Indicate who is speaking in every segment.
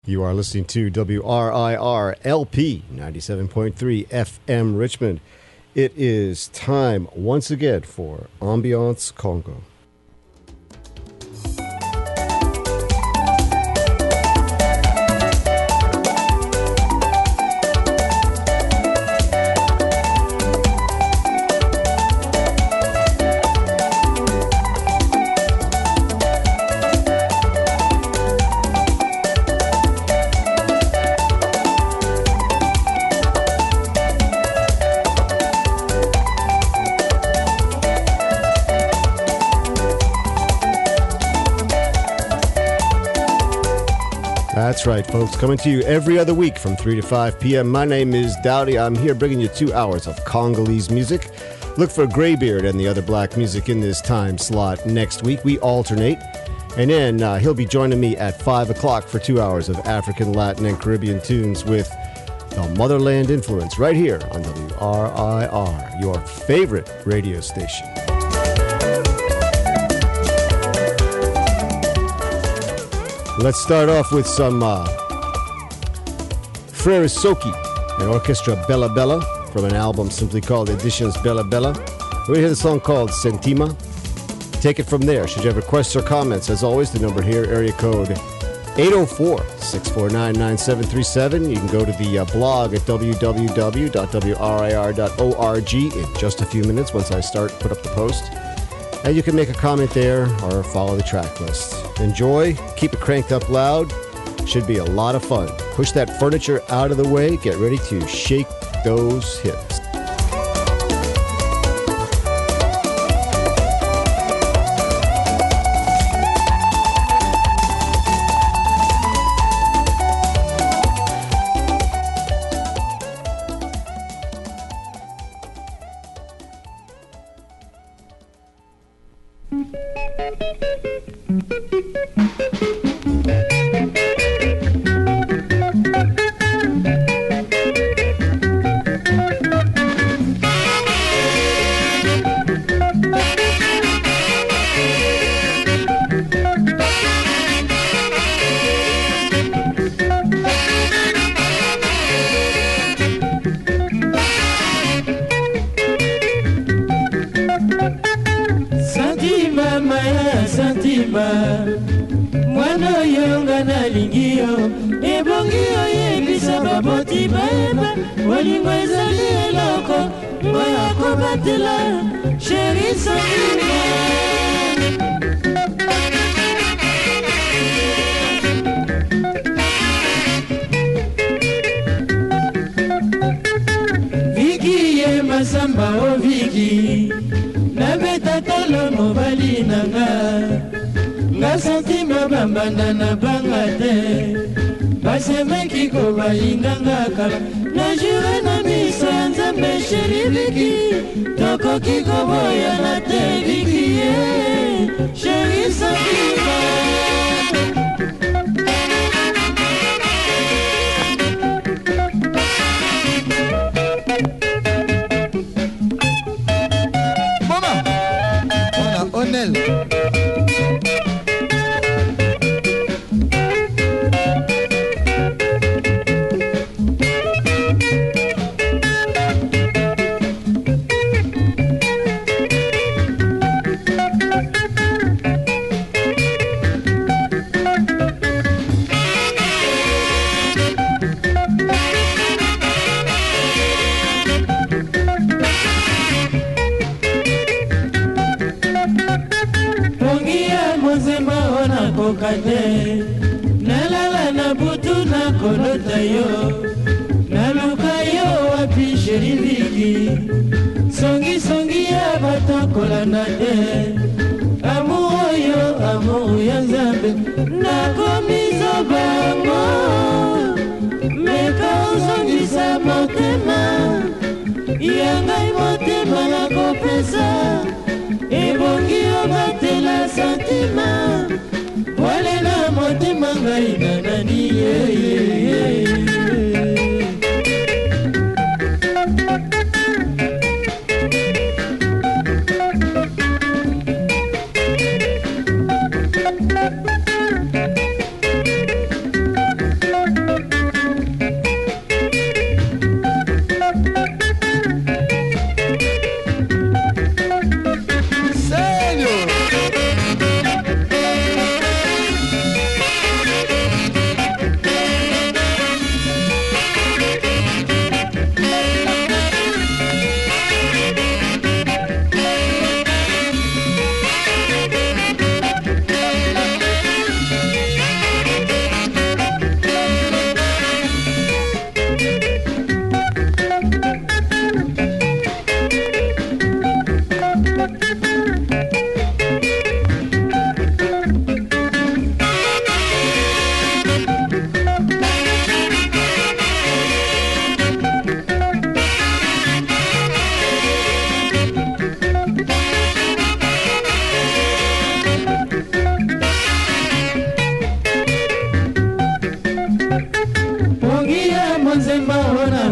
Speaker 1: You are listening to WRIR LP 97.3 FM Richmond. It is time once again for Ambiance Congo. That's right, folks. Coming to you every other week from 3 to 5 p.m. My name is Dowdy. I'm here bringing you 2 hours of Congolese music. Look for Greybeard and the other black music in this time slot next week. We alternate. And then he'll be joining me at 5 o'clock for 2 hours of African, Latin, and Caribbean tunes with the Motherland Influence right here on WRIR, your favorite radio station. Let's start off with some Frere Soki and Orchestra Bella Bella from an album simply called Editions Bella Bella. We're going to hear the song called Sentima. Take it from there. Should you have requests or comments, as always, the number here, area code 804-649-9737. You can go to the blog at www.wrir.org in just a few minutes once I put up the post. And you can make a comment there or follow the track list. Enjoy, keep it cranked up loud. Should be a lot of fun. Push that furniture out of the way. Get ready to shake those hips.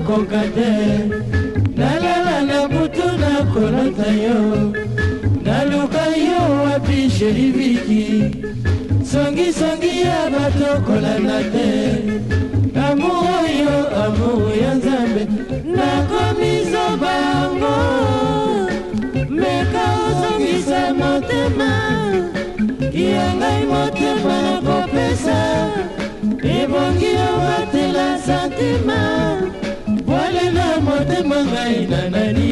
Speaker 2: nakoka te nalala na butu nakolota yo naluka yo wapi sheriviki songisongi ya bato kolanda te amour oyo amour ya nzambe nakomiso bango meka ozongisa motema ya ngai motema nakopesa ebongi obatela santima bwalela motema ngai na nani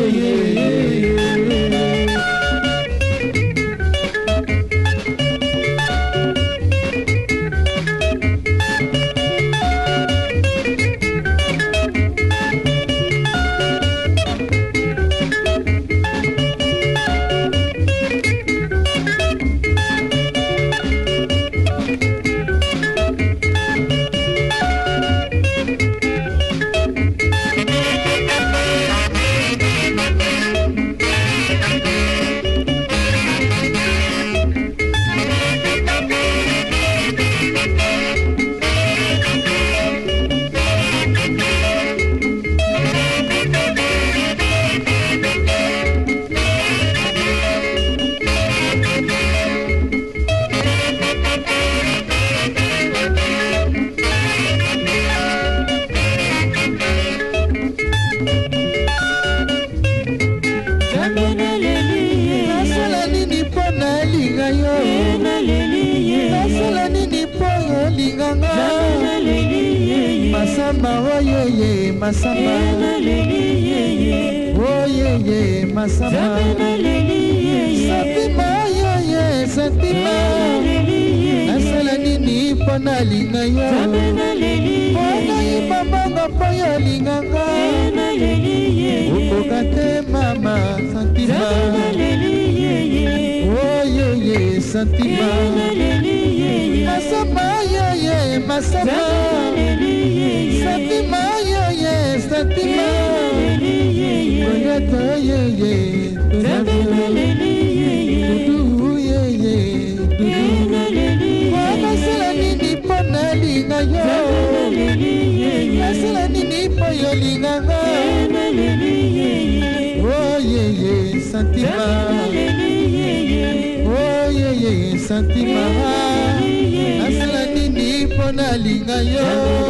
Speaker 2: Masamba oyeye masamba oyeye masamba Satima oyeye Satima nasala nini pona linga yo pona ibabanga po yo linganga ukoka te mama Satima oyeye Satima masamba oyeye masamba Satima yoye Satima Koyato yeye Dudu yeye Wana sila nini pona linga yo Nasila nini po yo linga nga Oh yeye Satima Oh yeye Satima Nasila nini pona linga yo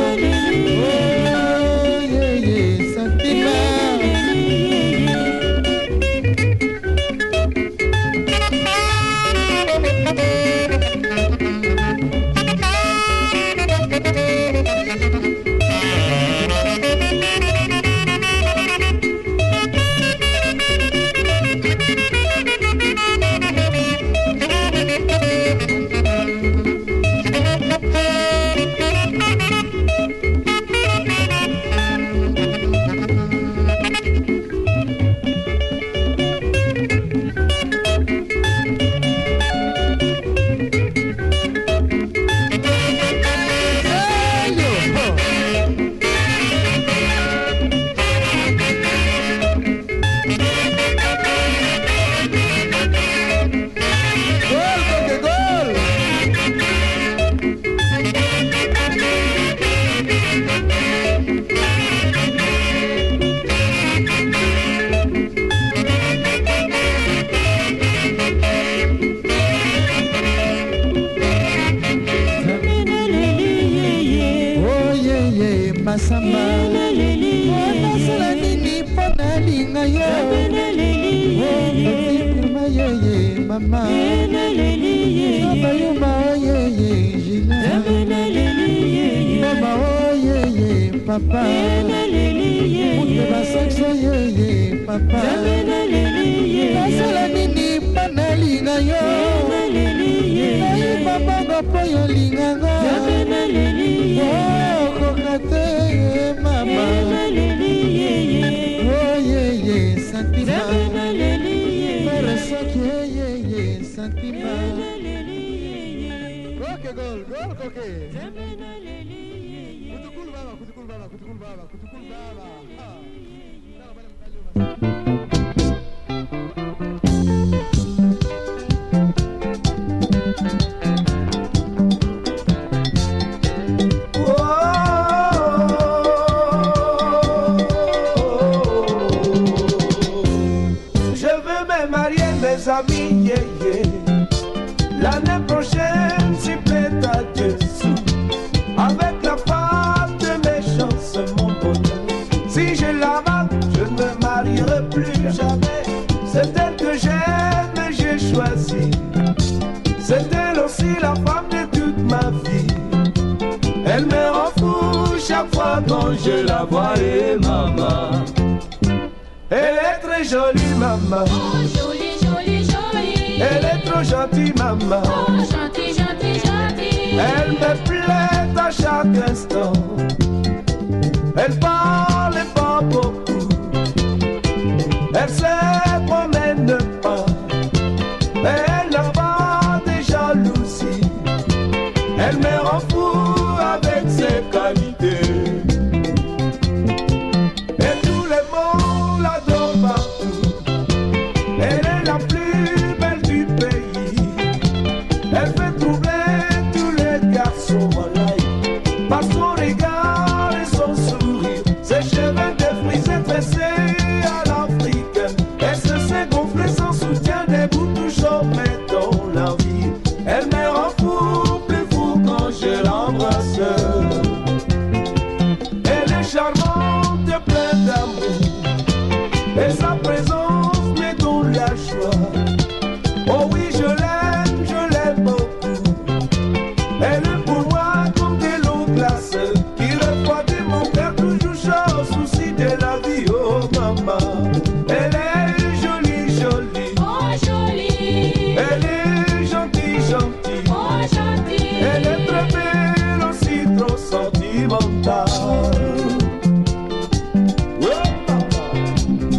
Speaker 2: Masamba Wana sala nini pona linga yo Mama yeye mama Baba yuma yeye jina Mama yeye papa Mute basakso yeye papa Sala nini pona linga yo Nai papa gapo yo linga nga Kokate mama Oh yeye Satima Parasoke yeye Satima Koke gol koke Kutukul baba
Speaker 3: choisie. C'est elle aussi la femme de toute ma vie. Elle me rend fou chaque fois quand je la vois. Et maman, elle est très jolie, maman.
Speaker 2: Oh, jolie, jolie, jolie.
Speaker 3: Elle est trop gentille, maman.
Speaker 2: Oh, gentille, gentille, gentille.
Speaker 3: Elle me plaît à chaque instant. Elle parle pas beaucoup. Elle se promène pas. Mais elle n'a pas de jalousie. Elle me rend fou avec ses qualités. Et tout le monde l'adore partout. Elle est la plus belle du pays. Elle fait troubler tous les garçons malaïs. Par son regard et son sourire, ses cheveux défrisés tressés à l'africaine. Elle se sait gonfler sans soutien, debout toujours mais dans la vie. Elle me rend fou, plus fou quand je l'embrasse. Elle est charmante, pleine d'amour. Et sa présence me donne la joie. Oh oui, je l'aime beaucoup. Elle est pour moi comme de l'eau glacée qui refroidit mon cœur toujours chaud au souci de la vie. Oh maman, elle est jolie, jolie.
Speaker 2: Oh, jolie.
Speaker 3: Elle est gentille, gentille.
Speaker 2: Oh, gentille.
Speaker 3: Elle est très belle aussi, trop sentimentale. Oh maman.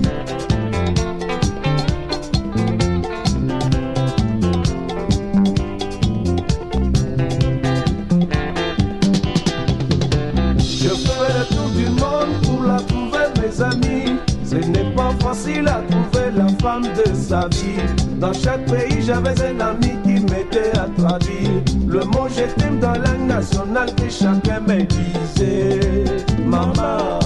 Speaker 3: Je ferai le tour du monde pour la trouver, mes amis. Ce n'est pas facile à trouver la femme de sa vie. Dans chaque pays, j'avais un ami qui m'était à traduire le mot je t'aime dans la langue nationale que chacun me disait. Maman.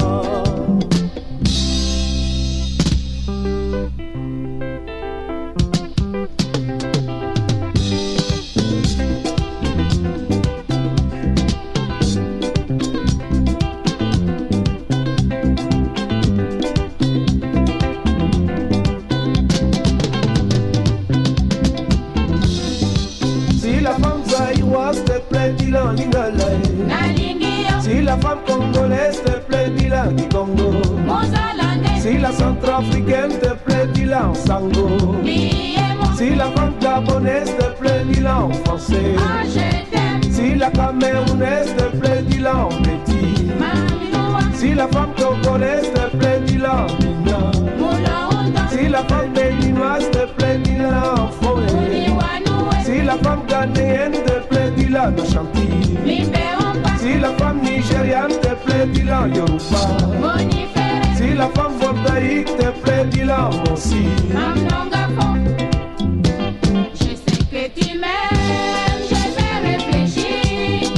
Speaker 3: Si la femme zaïroise te plaît, dis-la en lingala.
Speaker 2: Nalingia.
Speaker 3: Si la femme congolaise te plaît, dis-la en Congo.
Speaker 2: Mozalande.
Speaker 3: Si la centrafricaine te plaît, dis-la en sango.
Speaker 2: Liemo.
Speaker 3: Si la femme gabonaise te plaît, dis-la en français.
Speaker 2: Ah, je t'aime.
Speaker 3: Si la camerounaise te plaît, dis-la en petit.
Speaker 2: Maminoa.
Speaker 3: Si la femme congolaise te plaît, dis-la en mignon.
Speaker 2: Moula Honda.
Speaker 3: Si la femme béninoise te plaît, dis-la en forêt.
Speaker 2: Liwanoué.
Speaker 3: Si la femme ghanéenne te plaît, dis-la en chantilly.
Speaker 2: Libéron pas.
Speaker 3: Si la femme nigériane te plaît, dis-la en yoruba.
Speaker 2: Bonifere.
Speaker 3: Si la femme voltaïque te plaît, dis-la en monsi.
Speaker 2: Amnongafo. Je sais que tu m'aimes, je vais réfléchir.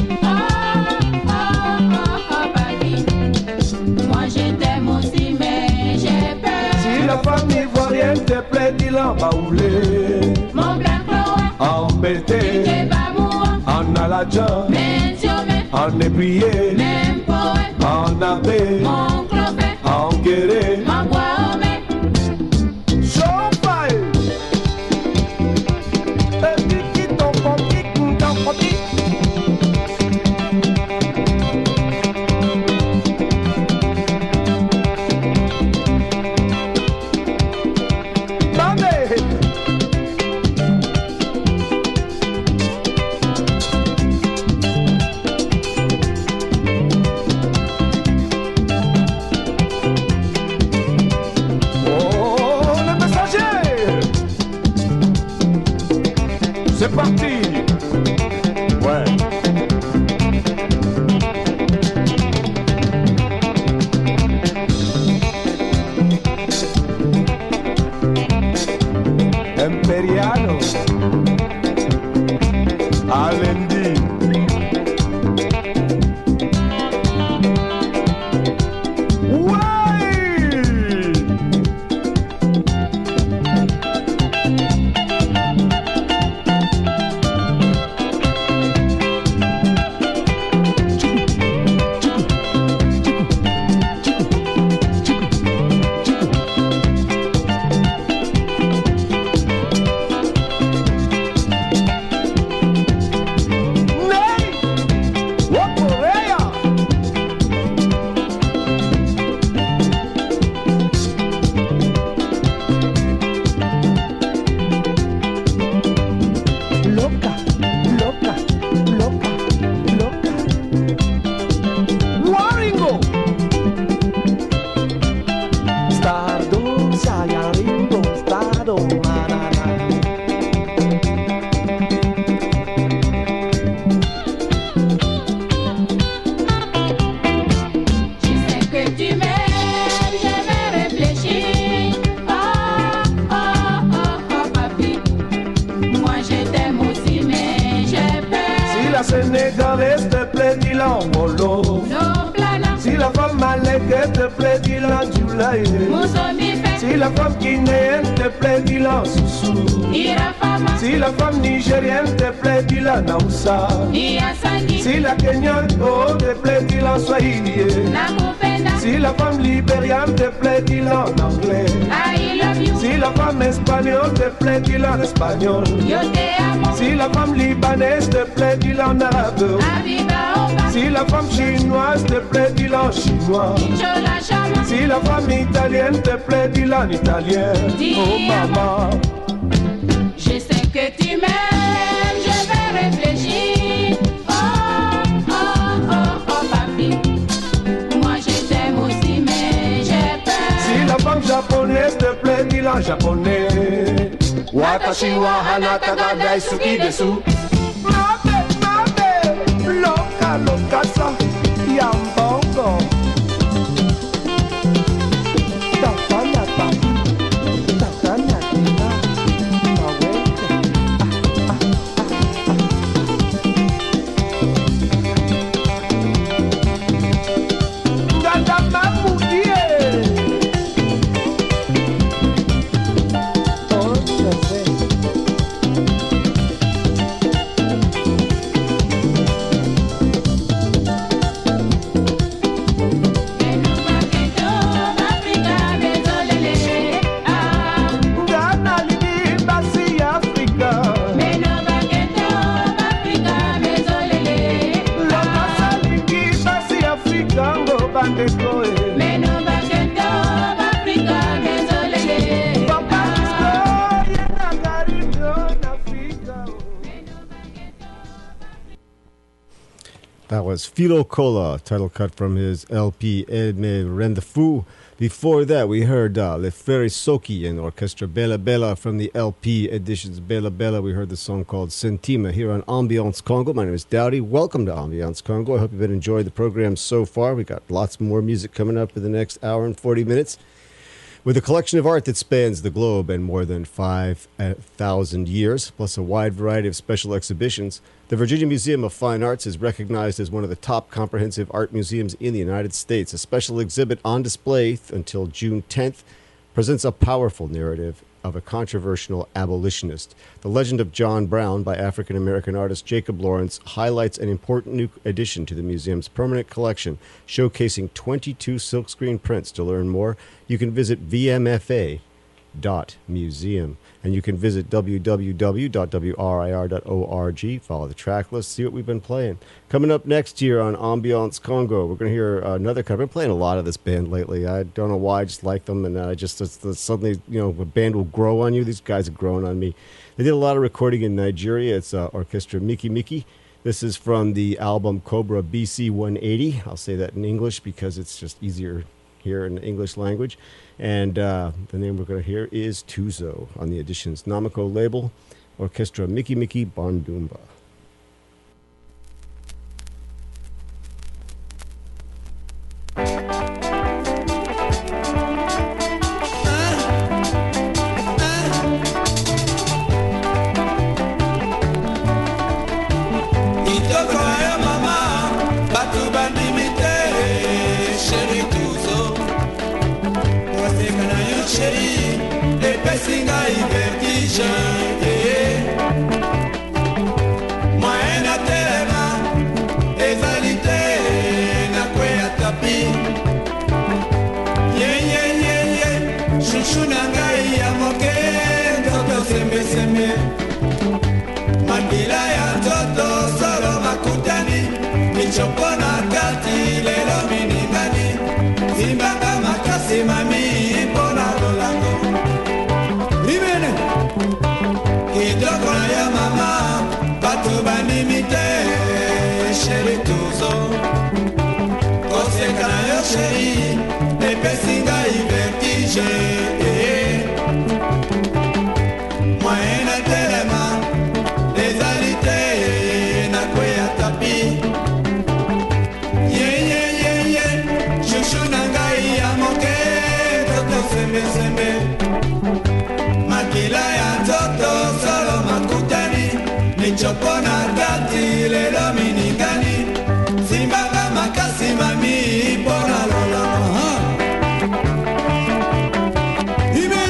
Speaker 2: Baby. Moi je t'aime aussi, mais j'ai peur.
Speaker 3: Si la femme ivoirienne te plaît, dis-la en baoulé.
Speaker 2: Mon blanc Chloé,
Speaker 3: En bété,
Speaker 2: j'ai pas moi.
Speaker 3: en aladja,
Speaker 2: Mentionné,
Speaker 3: en ébrié,
Speaker 2: même poète.
Speaker 3: en abbé,
Speaker 2: Mon clopé,
Speaker 3: en guéré.
Speaker 2: mon guaomé.
Speaker 3: Champagne! Et qui ton petit. Mamé! la femme guinéenne te plaît, dis-la Soussou. Si la femme nigérienne te plaît, dis-la Naoussa. Si la kenyane oh, te plaît, dis-la Swahili. Si la femme libérienne te plaît, dis-la en anglais. Si la femme espagnole te plaît, dis-la en espagnol. Si la femme libanaise te plaît, dis-la en arabe. Si la femme chinoise te plaît, dis-la en chinois. Si la femme italienne te plaît, dis-la en italien. Oh maman,
Speaker 2: je sais que tu m'aimes, je vais réfléchir. Oh, oh, oh, oh, papi. Moi je t'aime aussi, mais j'ai peur.
Speaker 3: si la femme japonaise te plaît, dis-la en japonais. Watashi wa hanata ga daisuki desu. Mabe, loka lokasa, yambongo. Tatana papi, tatana tina, mawete. Nganda mamudie. Oh, je sais. Ngana lili basi Afrika. Lona salingi basi Afrika ngo bandeko e. Papa Disco yena karibu na Afrika.
Speaker 1: That was Philo Kola, title cut from his LP El Me Rende Fou. Before that, we heard Le Frere Soki and Orchestra Bella Bella from the LP editions Bella Bella. We heard the song called Sentima here on Ambiance Congo. My name is Dowdy. Welcome to Ambiance Congo. I hope you've been enjoying the program so far. We got lots more music coming up in the next hour and 40 minutes. With a collection of art that spans the globe and more than 5,000 years, plus a wide variety of special exhibitions, the Virginia Museum of Fine Arts is recognized as one of the top comprehensive art museums in the United States. A special exhibit on display until June 10th presents a powerful narrative of a controversial abolitionist. The Legend of John Brown by African-American artist Jacob Lawrence highlights an important new addition to the museum's permanent collection, showcasing 22 silkscreen prints. To learn more, you can visit vmfa.museum, and you can visit www.wrir.org, follow the track list, see what we've been playing. Coming up next here on Ambiance Congo, we're going to hear another cover. I've been playing a lot of this band lately. I don't know why, I just like them, and I just suddenly, a band will grow on you. These guys have grown on me. They did a lot of recording in Nigeria. It's Orchestra Miki Miki. This is from the album Cobra BC 180. I'll say that in English because it's just easier here in the English language. And the name we're going to hear is Tuzo on the Editions Namako label, Orchestra Miki Miki Bandumba.
Speaker 4: Amen.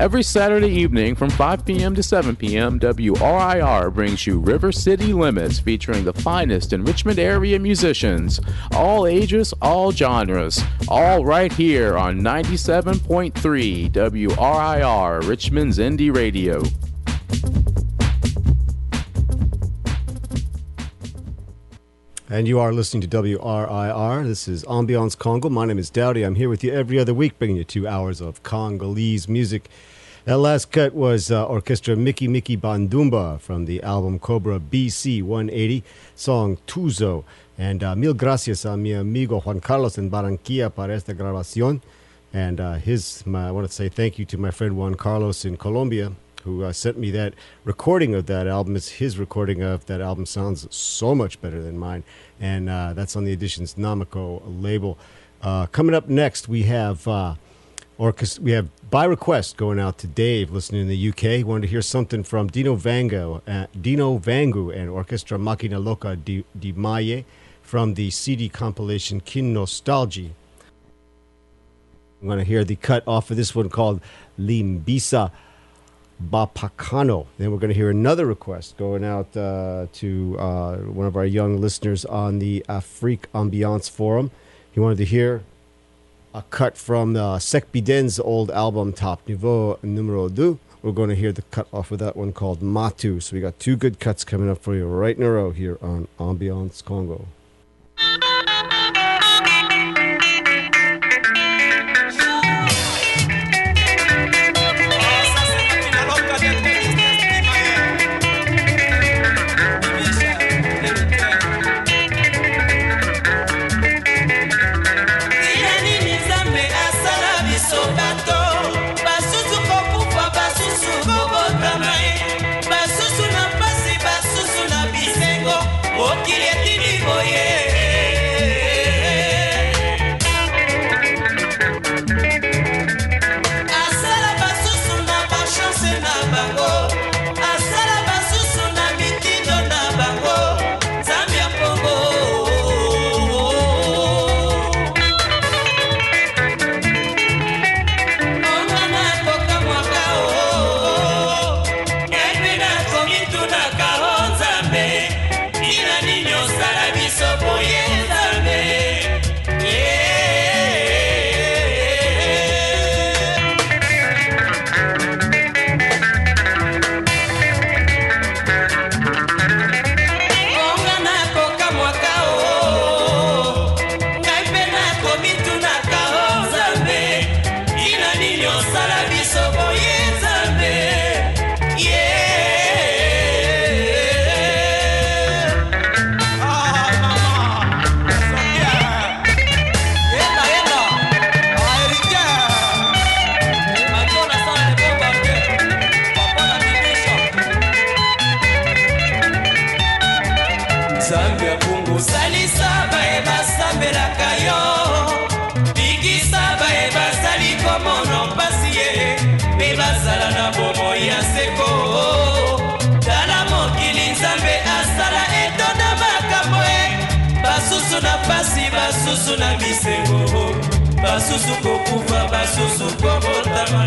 Speaker 4: Every Saturday evening from 5 p.m. to 7 p.m., WRIR brings you River City Limits, featuring the finest in Richmond area musicians. All ages, all genres, all right here on 97.3 WRIR, Richmond's Indie Radio.
Speaker 1: And you are listening to WRIR. This is Ambiance Congo. My name is Dowdy. I'm here with you every other week, bringing you 2 hours of Congolese music. That last cut was Orchestra Mickey Mickey Bandumba from the album Cobra BC 180, song Tuzo. And mil gracias a mi amigo Juan Carlos en Barranquilla para esta grabación. And I want to say thank you to my friend Juan Carlos in Colombia, who sent me that recording of that album. It's his recording of that album. Sounds so much better than mine. And that's on the Editions Namiko label. Coming up next, we have By Request going out to Dave, listening in the UK. Wanted to hear something from Dino Vangu and Orchestra Máquina Loca di Maye from the CD compilation Kin Nostalgie. I'm going to hear the cut off of this one called Limbisa Bapacano. Then we're going to hear another request going out to one of our young listeners on the Afrique Ambiance Forum. He wanted to hear a cut from Sek Biden's old album Top Niveau Numero 2. We're going to hear the cut off of that one called Matu. So we got 2 good cuts coming up for you right in a row here on Ambiance Congo.
Speaker 5: Basusu na bisengo basusu kokufa basusu kobotama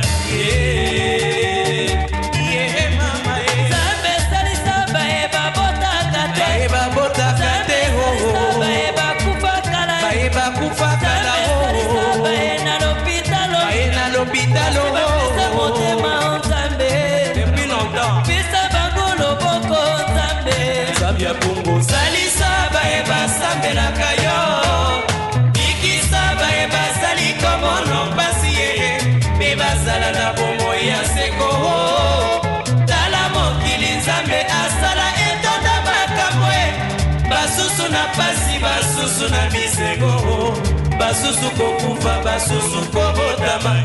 Speaker 5: mama zambe salisa baeba bota kate ho baeba kufa kala ho baena l'hôpital motema nzambe depuis longtemps pisa bango boko nzambe sabia pungu salisa baeba sambela kayo bazala na bomo ya seko tala mokili nzambe asala etonda makambo basusu na pasi basusu na bisengo basusu kokufa basusu kobotama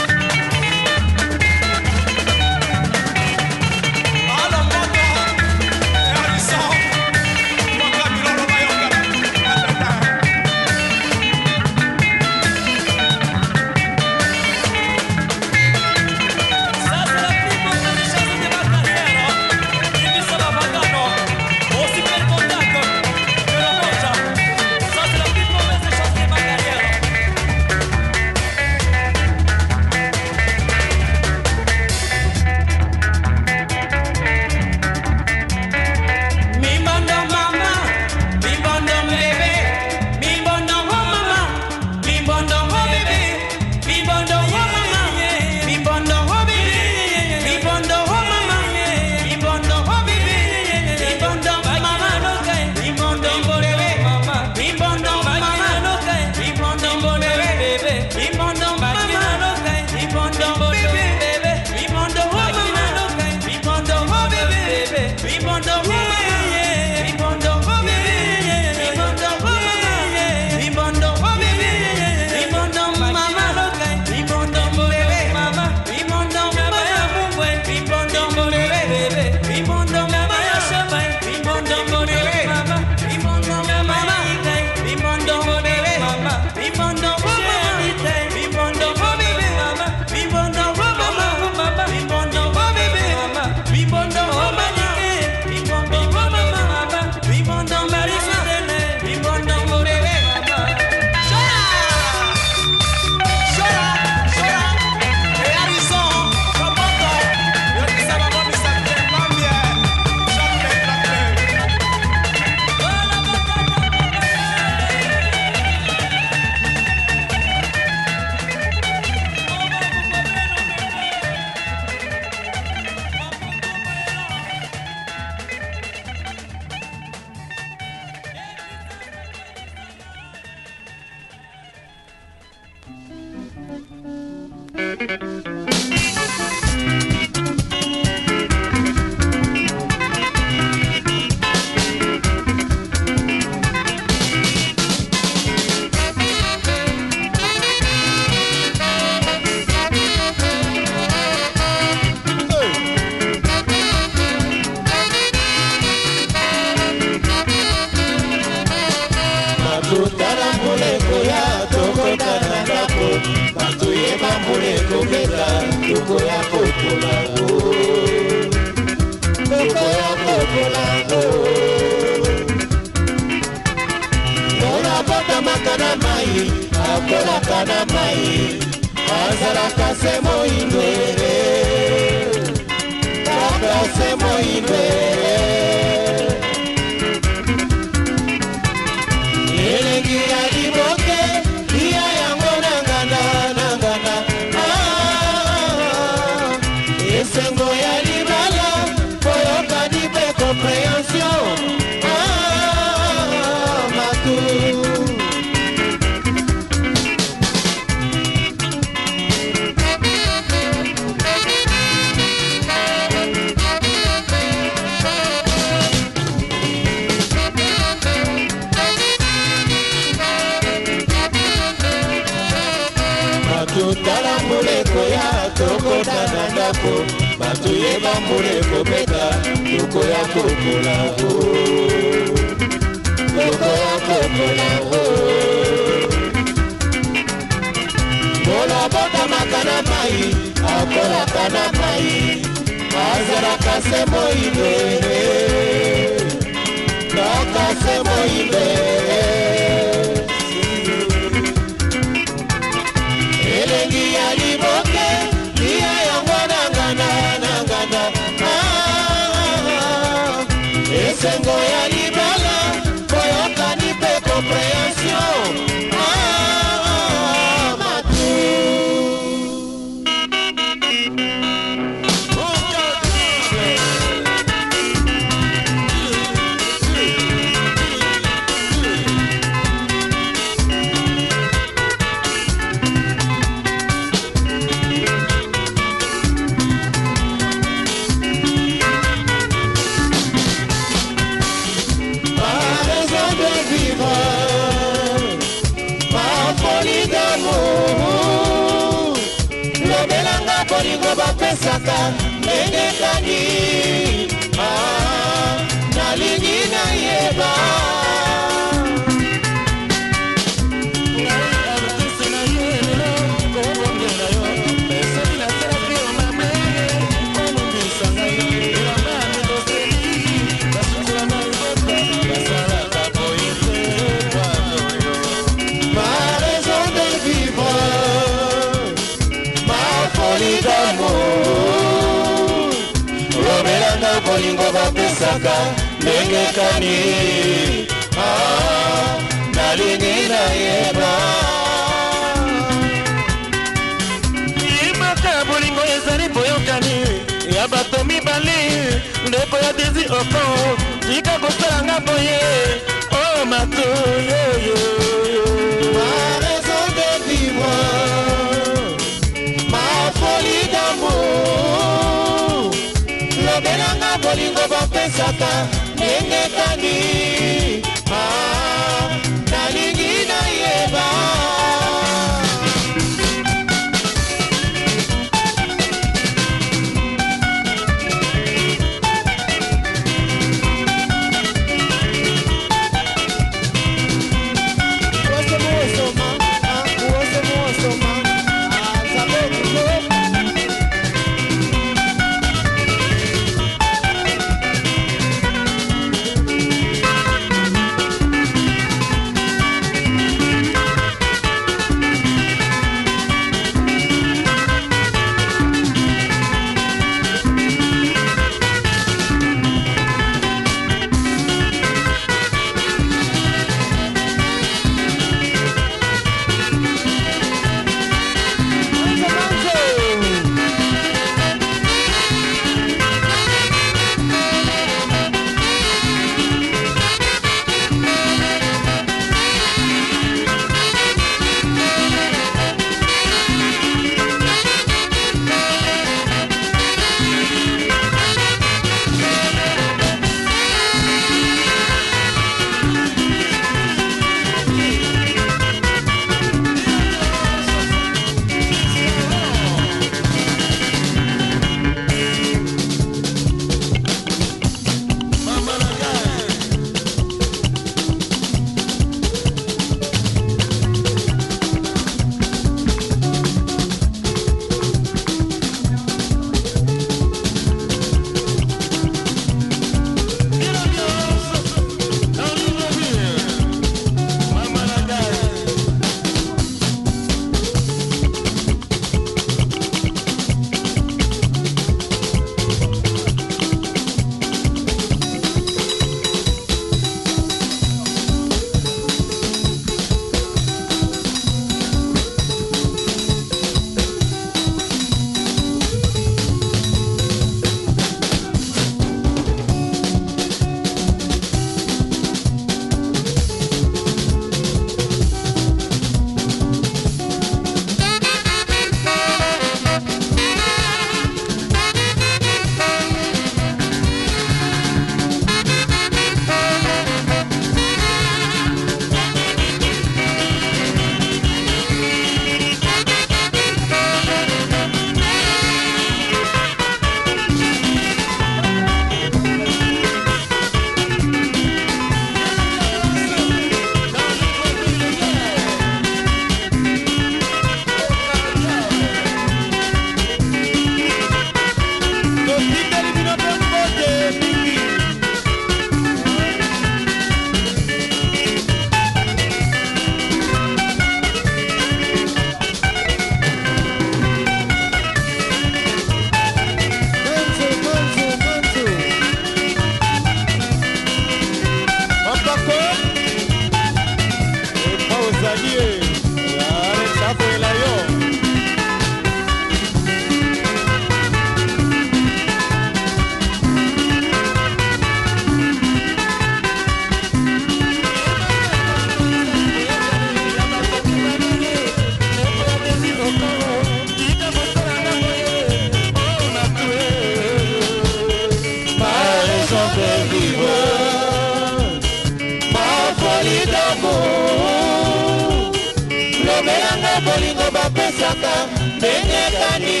Speaker 6: bolingo bapesaka ndenge kani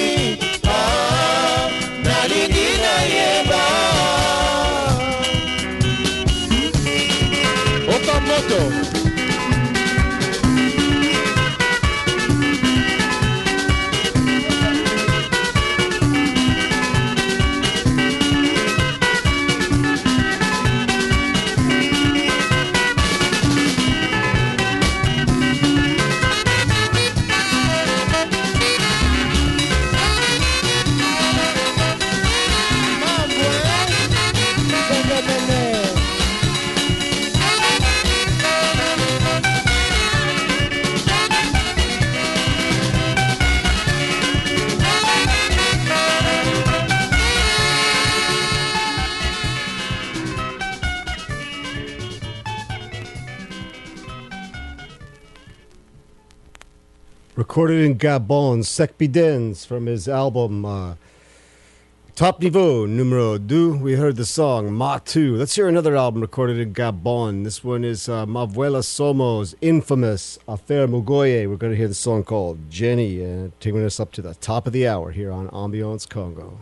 Speaker 6: nalingi nayeba
Speaker 1: Okamoto. Recorded in Gabon, Sek Bidens from his album Top Niveau Numero 2. We heard the song Ma 2. Let's hear another album recorded in Gabon. This one is Mavuela Somo's infamous Affaire Mugoye. We're going to hear the song called Jenny, taking us up to the top of the hour here on Ambiance Congo.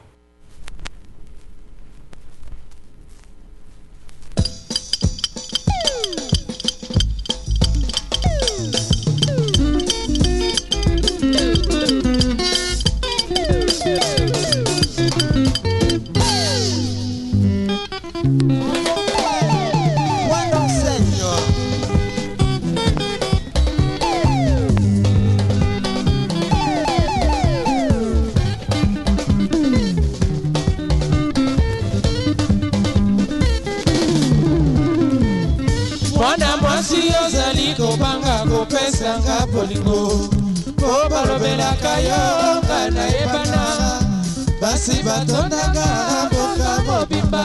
Speaker 5: Kobanga kopesa nga bolingo po balobelaka yo kana yebana basi batondaka boka mobimba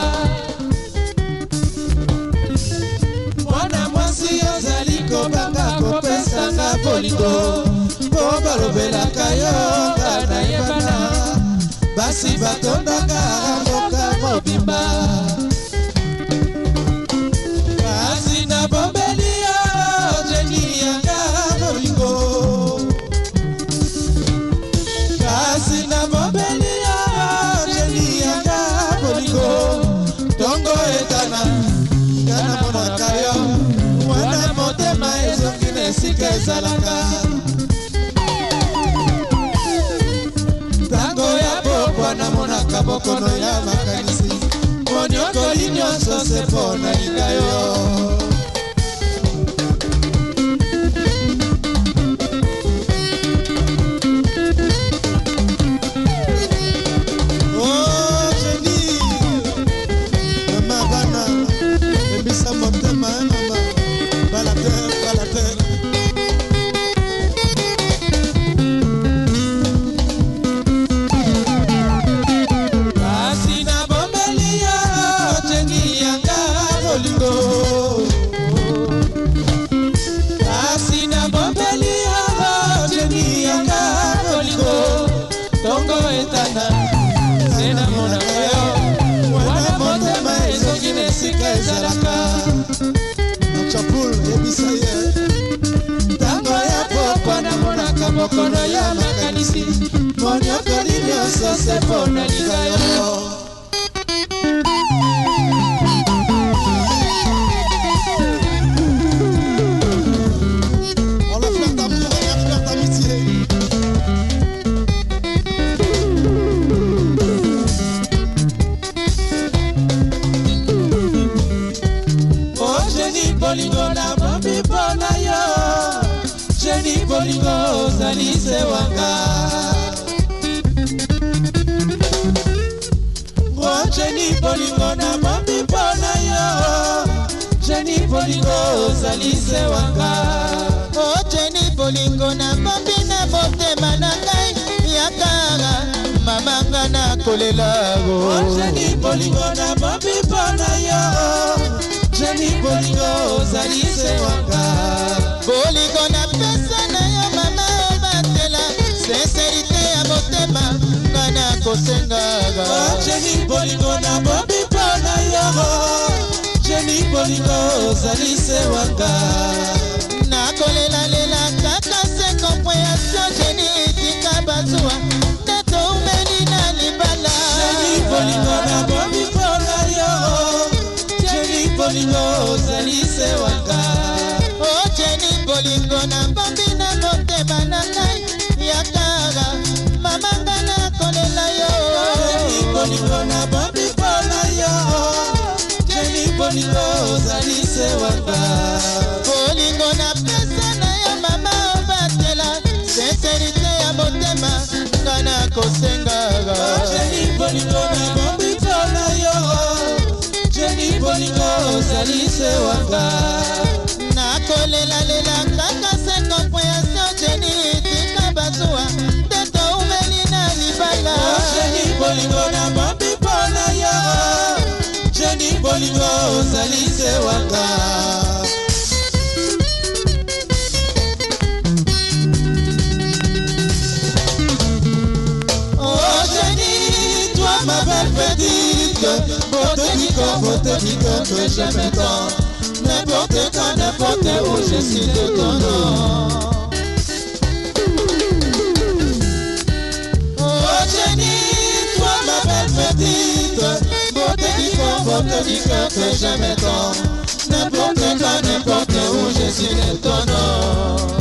Speaker 5: mwana mwasi ozali kobanga kopesa nga bolingo po balobelaka yo kana yebana basi batondaka boka mobimba basi na bombeli ezalaka tango ya pokwa na monaka bokono ya makanisi moniokoli nyonso se mpo na linga yo mokono ya makanisi moniokoli nyonso se mpo na linga yo on le fleur d'amour et la fleur d'amitié oh Jenny bolingo na bombi mpona yo Jenny bolingo zalise wanga oh Jenny bolingo na bombi mpona yo Jenny bolingo zalise wanga oh Jenny bolingo na bombi na motema na ngai yakara mamanga na kolela oh Jenny bolingo na bombi mpona yo Jenny bolingo zalise wanga bolingo na pesa na yo mama batela sincerité ya motema ngana kosengaga Jenny bolingo na bombi mpona yo Jenny bolingo zalise wanga nakolela lela kaka 50 bolingo ozali se wanga. Oh Jenny bolingo na bombi na motema na ngai yakara mama ngana kolela yo. Jenny bolingo na bombi pona yo. Jenny bolingo ozali se wanga. Bolingo na pesa na yo mama obatela sincerité ya motema ngana kosengaga. Jenny bolingo na bombi pona yo. Jenny bolingo ozali se wanga. Nakolela lela kaka se compréhension Jenny tika bazua teto umeli na libala. Jenny bolingo na bombi pona yo. Jenny bolingo ozali se wanga. Oh Jenny, toi ma belle petite, beauté du corps que j'aime tant. N'importe quand, n'importe où, je suis de ton nom. Oh Jenny, toi ma belle petite, beauté du cœur que j'aime tant. N'importe quand, n'importe où, je suis de ton nom.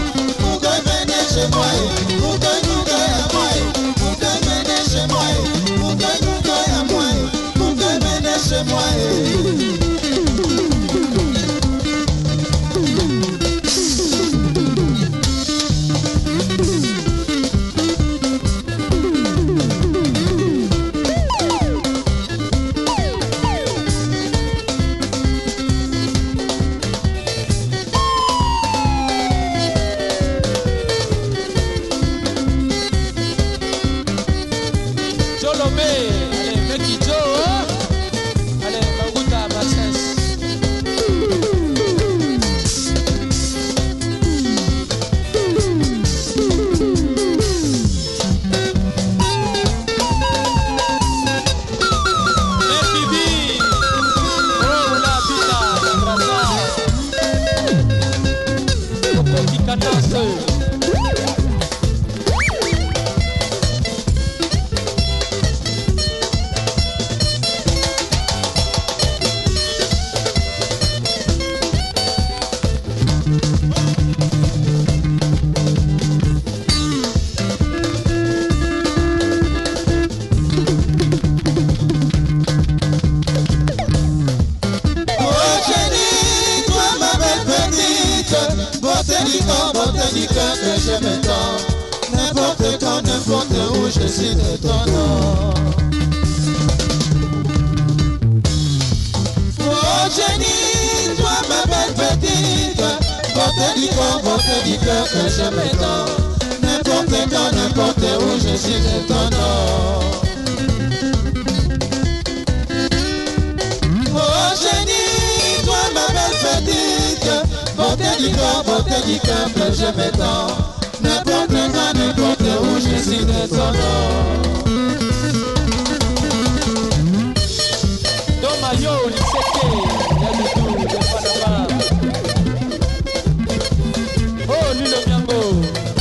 Speaker 3: Chez moi,
Speaker 5: dis que j'aime tant. N'importe quand, n'importe où, je suis de ton nom. Oh Jenny, toi ma belle petite, beauté du cœur que j'aime tant. N'importe quand, n'importe où, je suis de ton nom. Oh Jenny, toi ma belle petite, beauté du cœur que j'aime tant. N'importe quand, n'importe où, je suis de ton nom.
Speaker 7: Domayo, Liseke, Yadou, de Panama. Oh, Lilo Miango.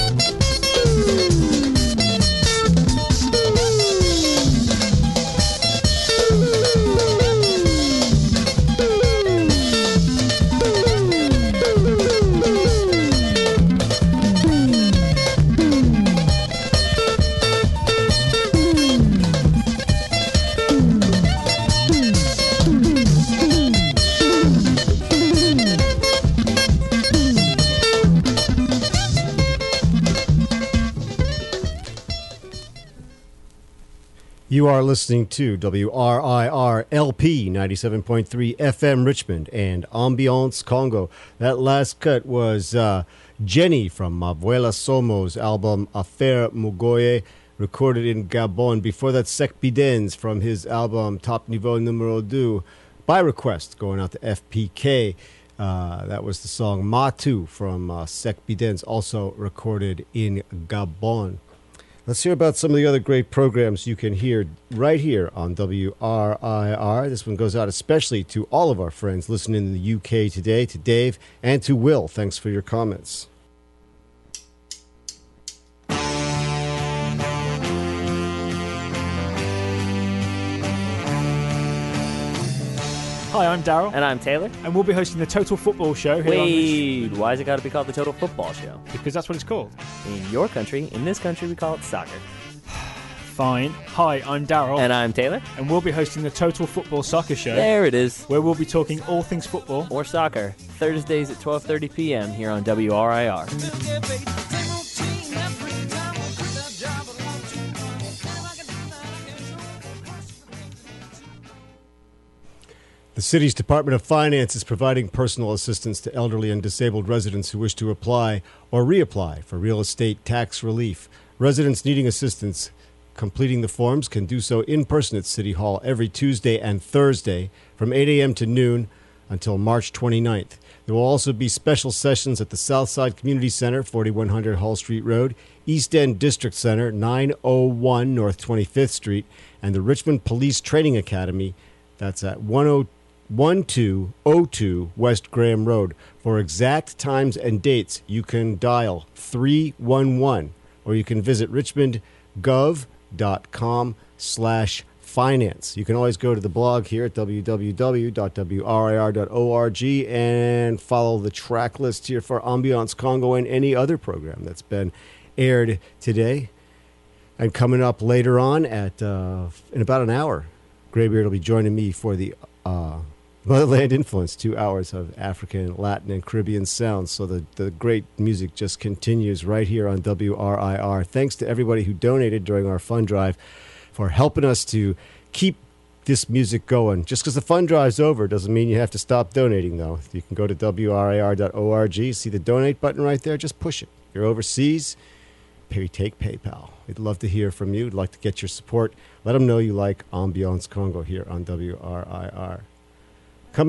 Speaker 1: You are listening to WRIR LP 97.3 FM Richmond and Ambiance Congo. That last cut was Jenny from Abuela Somo's album Affaire Mugoye, recorded in Gabon. Before that, Sek Bidens from his album Top Niveau Numero 2, by request, going out to FPK. That was the song Matu from Sek Bidens, also recorded in Gabon. Let's hear about some of the other great programs you can hear right here on WRIR. This one goes out especially to all of our friends listening in the UK today, to Dave and to Will. Thanks for your comments.
Speaker 8: Hi, I'm Daryl.
Speaker 9: And I'm Taylor.
Speaker 8: And we'll be hosting the Total Football Show here on
Speaker 9: Wait, why has it got to be called the Total Football Show?
Speaker 8: Because that's what it's called.
Speaker 9: In your country, in this country, we call it soccer.
Speaker 8: Fine. Hi, I'm Daryl.
Speaker 9: And I'm Taylor.
Speaker 8: And we'll be hosting the Total Football Soccer Show.
Speaker 9: There it is.
Speaker 8: Where we'll be talking all things football.
Speaker 9: Or soccer. Thursdays at 12:30 p.m. here on WRIR.
Speaker 1: The city's Department of Finance is providing personal assistance to elderly and disabled residents who wish to apply or reapply for real estate tax relief. Residents needing assistance completing the forms can do so in person at City Hall every Tuesday and Thursday from 8 a.m. to noon until March 29th. There will also be special sessions at the Southside Community Center, 4100 Hall Street Road, East End District Center, 901 North 25th Street, and the Richmond Police Training Academy. That's at 1202 West Graham Road. For exact times and dates, you can dial 311 or you can visit richmondgov.com/finance. You can always go to the blog here at www.wrir.org and follow the track list here for Ambiance Congo and any other program that's been aired today. And coming up later on at in about an hour, Graybeard will be joining me for the Motherland Influence, 2 hours of African, Latin, and Caribbean sounds. So the great music just continues right here on WRIR. Thanks to everybody who donated during our fund drive for helping us to keep this music going. Just because the fund drive's over doesn't mean you have to stop donating, though. You can go to WRIR.org, see the donate button right there, just push it. You're overseas, take PayPal. We'd love to hear from you. We'd like to get your support. Let them know you like Ambiance Congo here on WRIR.